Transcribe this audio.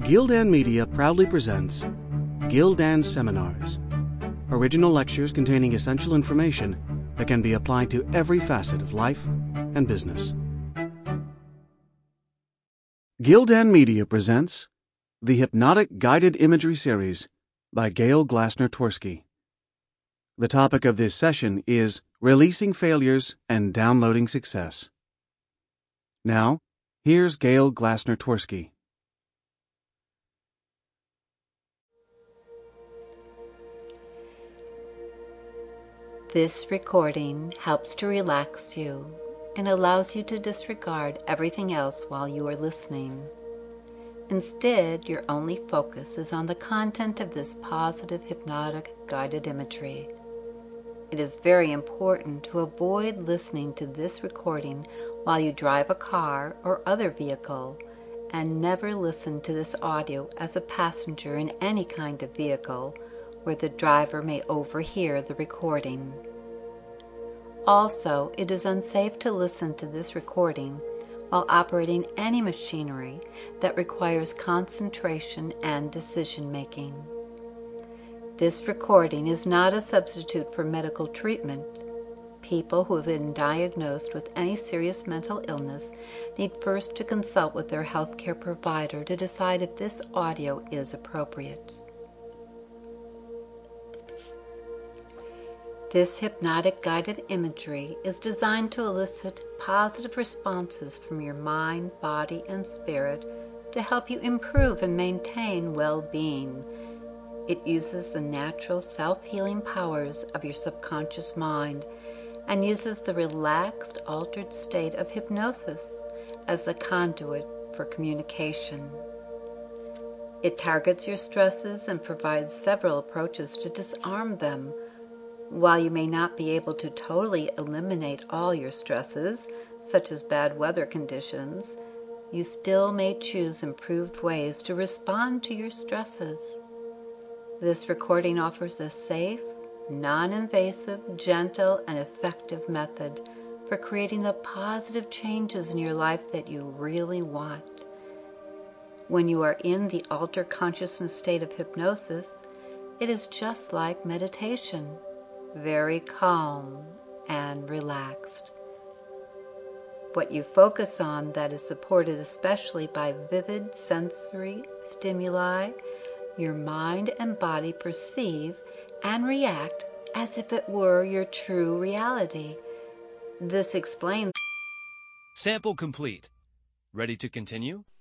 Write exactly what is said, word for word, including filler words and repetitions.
Gildan Media proudly presents Gildan Seminars, original lectures containing essential information that can be applied to every facet of life and business. Gildan Media presents the Hypnotic Guided Imagery Series by Gail Glassner-Twerski. The topic of this session is Releasing Failures and Downloading Success. Now, here's Gail Glassner-Twerski. This recording helps to relax you and allows you to disregard everything else while you are listening. Instead, your only focus is on the content of this positive hypnotic guided imagery. It is very important to avoid listening to this recording while you drive a car or other vehicle, and never listen to this audio as a passenger in any kind of vehicle where the driver may overhear the recording. Also, it is unsafe to listen to this recording while operating any machinery that requires concentration and decision-making. This recording is not a substitute for medical treatment. People who have been diagnosed with any serious mental illness need first to consult with their healthcare provider to decide if this audio is appropriate. This hypnotic guided imagery is designed to elicit positive responses from your mind, body, and spirit to help you improve and maintain well-being. It uses the natural self-healing powers of your subconscious mind and uses the relaxed, altered state of hypnosis as the conduit for communication. It targets your stresses and provides several approaches to disarm them. While you may not be able to totally eliminate all your stresses, such as bad weather conditions, you still may choose improved ways to respond to your stresses. This recording offers a safe, non-invasive, gentle, and effective method for creating the positive changes in your life that you really want. When you are in the altered consciousness state of hypnosis, it is just like meditation. Very calm and relaxed. What you focus on that is supported especially by vivid sensory stimuli, your mind and body perceive and react as if it were your true reality. This explains. Sample complete. Ready to continue?